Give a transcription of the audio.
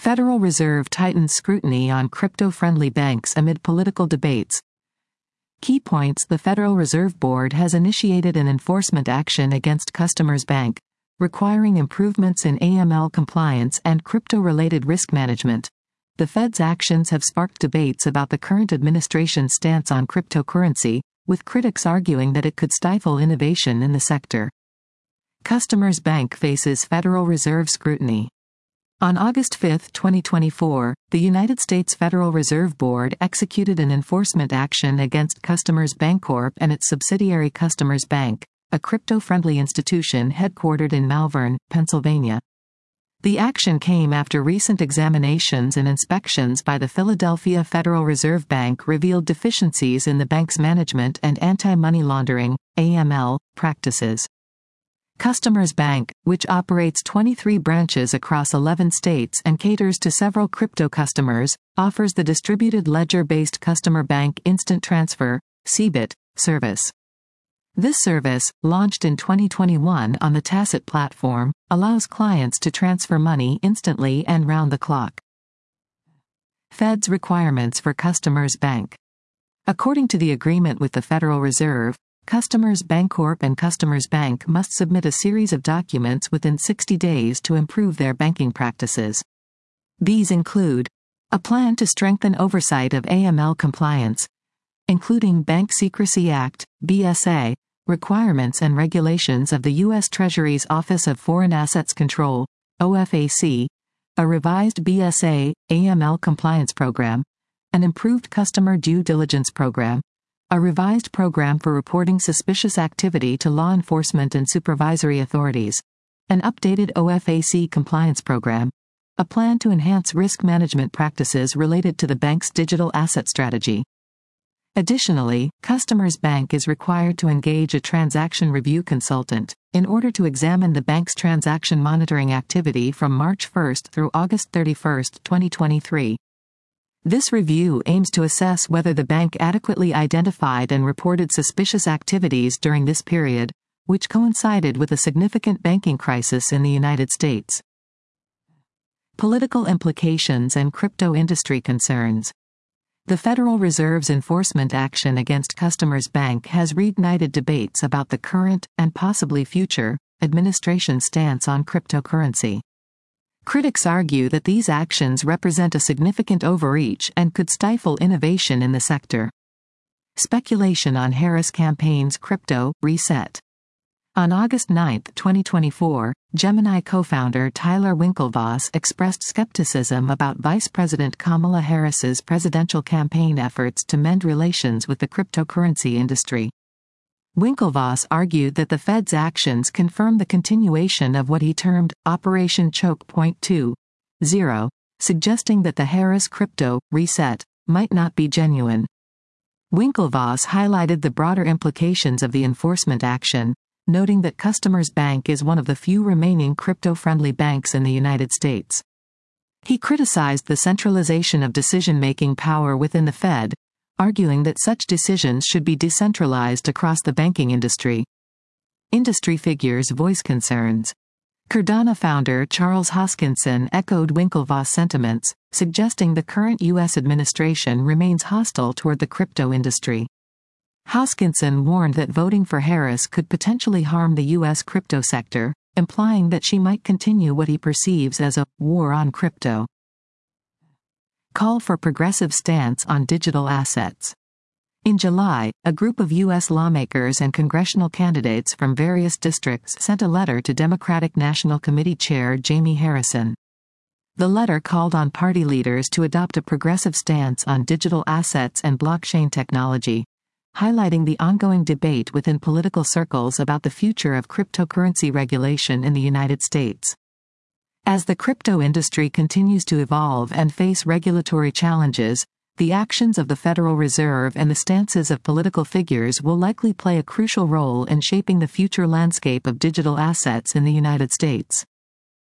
Federal Reserve tightens scrutiny on crypto-friendly banks amid political debates. Key points: the Federal Reserve Board has initiated an enforcement action against Customers Bank, requiring improvements in AML compliance and crypto-related risk management. The Fed's actions have sparked debates about the current administration's stance on cryptocurrency, with critics arguing that it could stifle innovation in the sector. Customers Bank faces Federal Reserve scrutiny. On August 5, 2024, the United States Federal Reserve Board executed an enforcement action against Customers Bancorp and its subsidiary Customers Bank, a crypto-friendly institution headquartered in Malvern, Pennsylvania. The action came after recent examinations and inspections by the Philadelphia Federal Reserve Bank revealed deficiencies in the bank's management and anti-money laundering (AML) practices. Customers Bank, which operates 23 branches across 11 states and caters to several crypto customers, offers the distributed ledger-based Customer Bank Instant Transfer (CBIT) service. This service, launched in 2021 on the Tacit platform, allows clients to transfer money instantly and round the clock. Fed's requirements for Customers Bank. According to the agreement with the Federal Reserve, Customers Bancorp and Customers Bank must submit a series of documents within 60 days to improve their banking practices. These include a plan to strengthen oversight of AML compliance, including Bank Secrecy Act, BSA, requirements and regulations of the U.S. Treasury's Office of Foreign Assets Control, OFAC, a revised BSA, AML compliance program, an improved customer due diligence program, a revised program for reporting suspicious activity to law enforcement and supervisory authorities, an updated OFAC compliance program, a plan to enhance risk management practices related to the bank's digital asset strategy. Additionally, Customers Bank is required to engage a transaction review consultant in order to examine the bank's transaction monitoring activity from March 1 through August 31, 2023. This review aims to assess whether the bank adequately identified and reported suspicious activities during this period, which coincided with a significant banking crisis in the United States. Political implications and crypto industry concerns. The Federal Reserve's enforcement action against Customers Bank has reignited debates about the current, and possibly future, administration's stance on cryptocurrency. Critics argue that these actions represent a significant overreach and could stifle innovation in the sector. Speculation on Harris campaign's crypto reset. On August 9, 2024, Gemini co-founder Tyler Winklevoss expressed skepticism about Vice President Kamala Harris's presidential campaign efforts to mend relations with the cryptocurrency industry. Winklevoss argued that the Fed's actions confirm the continuation of what he termed Operation Choke Point 2.0, suggesting that the Harris crypto reset might not be genuine. Winklevoss highlighted the broader implications of the enforcement action, noting that Customers Bank is one of the few remaining crypto-friendly banks in the United States. He criticized the centralization of decision-making power within the Fed, arguing that such decisions should be decentralized across the banking industry. Industry figures voice concerns. Cardano founder Charles Hoskinson echoed Winklevoss sentiments, suggesting the current U.S. administration remains hostile toward the crypto industry. Hoskinson warned that voting for Harris could potentially harm the U.S. crypto sector, implying that she might continue what he perceives as a war on crypto. Call for progressive stance on digital assets. In July, a group of U.S. lawmakers and congressional candidates from various districts sent a letter to Democratic National Committee Chair Jamie Harrison. The letter called on party leaders to adopt a progressive stance on digital assets and blockchain technology, highlighting the ongoing debate within political circles about the future of cryptocurrency regulation in the United States. As the crypto industry continues to evolve and face regulatory challenges, the actions of the Federal Reserve and the stances of political figures will likely play a crucial role in shaping the future landscape of digital assets in the United States.